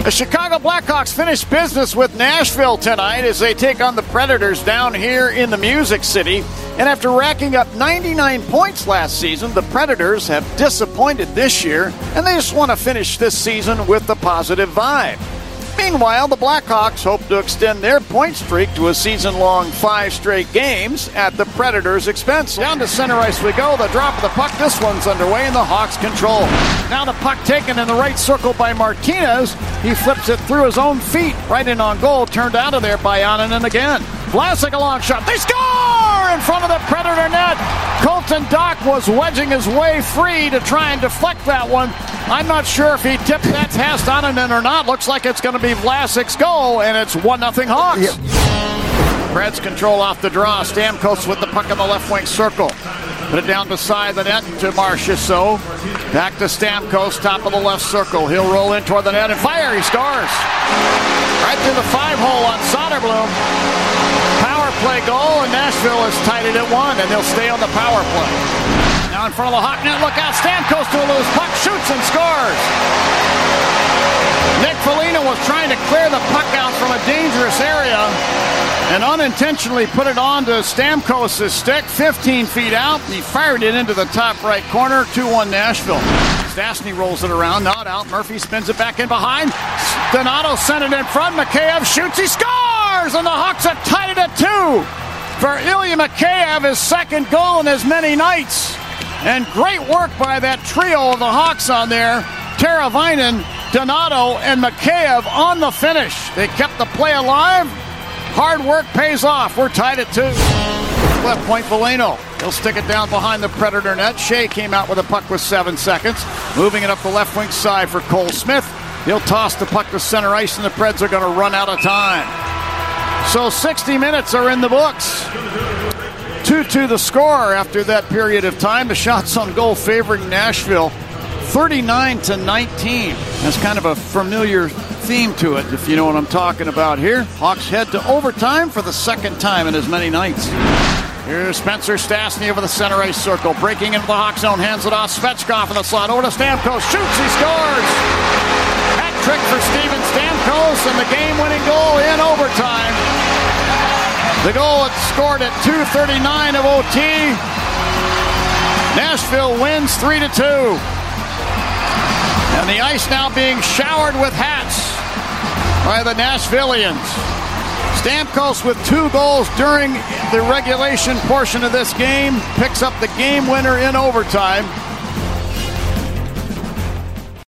The Chicago Blackhawks finish business with Nashville tonight as they take on the Predators down here in the Music City. And after racking up 99 points last season, the Predators have disappointed this year, and they just want to finish this season with a positive vibe. Meanwhile, the Blackhawks hope to extend their point streak to a season-long 5 straight games at the Predators' expense. Down to center ice we go. The drop of the puck. This one's underway, and the Hawks control. Now the puck taken in the right circle by Martinez. He flips it through his own feet. Right in on goal. Turned out of there by Annunen again. Vlasic a long shot. They score in front of the Predator net. Colton Dach was wedging his way free to try and deflect that one. I'm not sure if he tipped that past Annunen or not. Looks like it's going to be Vlasic's goal, and it's 1-0 Hawks. Yep. Preds control off the draw. Stamkos with the puck in the left wing circle. Put it down beside the net to Marchessault. Back to Stamkos, top of the left circle. He'll roll in toward the net and fire. He scores. Right through the 5-hole on Soderblom. Power play goal, and Nashville has tied it at 1, and they'll stay on the power play. Now in front of the Hawk net, look out, Stamkos to a loose puck, shoots and scores. Nick Foligno was trying to clear the puck out from a dangerous area and unintentionally put it onto Stamkos' stick, 15 feet out. He fired it into the top right corner, 2-1 Nashville. Stastny rolls it around, not out. Murphy spins it back in behind. Donato sent it in front. Mikheyev shoots, he scores! And the Hawks have tied it at 2 for Ilya Mikheyev, his second goal in as many nights. And great work by that trio of the Hawks on there. Teravainen, Donato, and Mikheyev on the finish. They kept the play alive. Hard work pays off. We're tied at 2. Left point, Foligno. He'll stick it down behind the Predator net. Shea came out with a puck with 7 seconds. Moving it up the left wing side for Cole Smith. He'll toss the puck to center ice, and the Preds are going to run out of time. So 60 minutes are in the books. 2-2 the score after that period of time. The shots on goal favoring Nashville, 39-19. That's kind of a familiar theme to it, if you know what I'm talking about here. Hawks head to overtime for the second time in as many nights. Here's Spencer Stastny over the center ice circle, breaking into the Hawks zone, hands it off. Svechkov in the slot, over to Stamkos, shoots, he scores! Hat trick for Steven Stamkos, and the game-winning goal in overtime. The goal is scored at 2:39 of OT. Nashville wins 3-2. And the ice now being showered with hats by the Nashvillians. Stamkos with 2 goals during the regulation portion of this game picks up the game winner in overtime.